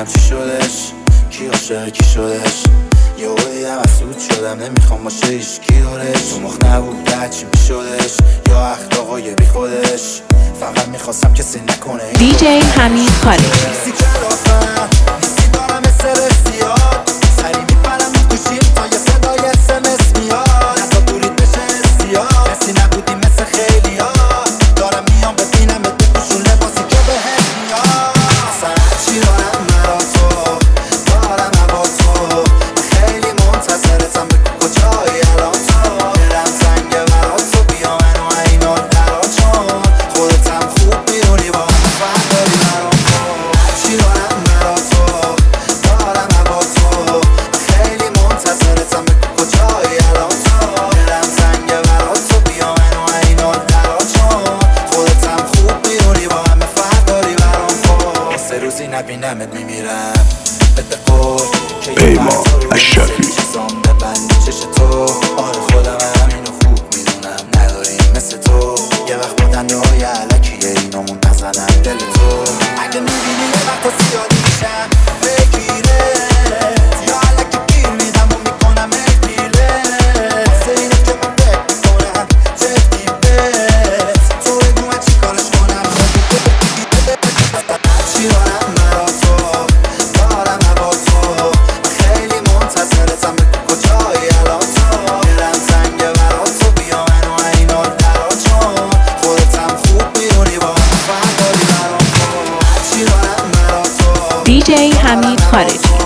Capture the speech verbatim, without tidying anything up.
نمیدونم چی شدش، کی عاشق کی شدش. یهو دیدم مسعود شدم، نمیخوام باشه هیچکی دورش. تو مخ نبود چی میشدش، یا اخلاقای بی خودش. فقط میخواستم کسی نکنه دی جی حمید خالقی. نیستی کلافم، نیستی دارم مثل رسیات. سری میپرم میکوشیم تا یه صدای اسمس میاد. نزا دورید بشه استیاد، کسی نبودی مثل خیلی ها. دارم میام ببینم ات بپوشون لباسی که بهت میاد. اصلا هرچی دارم مرا تو، دارم هوا تو. خیلی منتظرتم، بگو کجایی الان تو. دلم سنگه برا تو، بیا منو اینو درا چون خودتم خوب میدونی با همه فرق داری برام تو. هرچی دارم مرا تو، دارم هوا تو. خیلی منتظرتم، بگو کجایی الان تو. دلم سنگه برا تو، بیا منو اینو درا چون خودتم خوب میدونی با همه فرق داری برام تو. سه روزی نبینمت میمیرم بده قول که پیمان اشرفی چیزام ببندی چش تو. آره خودم همینو خوب میدونم، نداریم مثل تو. یه وقت با دنده های علکیه اینامون نزنن دل تو. اگه میبینی یه وقت زیادی میشم بگیره، یا علکی گیر میدم و میکنم ایپیله. واسه اینه که من فکر میکنم جدی بهت، تو بگو من چی کارش کنم. چی دارم مرا تو، دارم هوا تو. خیلی منتظرتم، بگو کجایی الان تو. دلم سنگه برا تو، بیا منو اینو درا چون خودتم خوب میدونی با همه فرق داری برام تو. چی دارم مرا تو، دی جی حمید خالقی.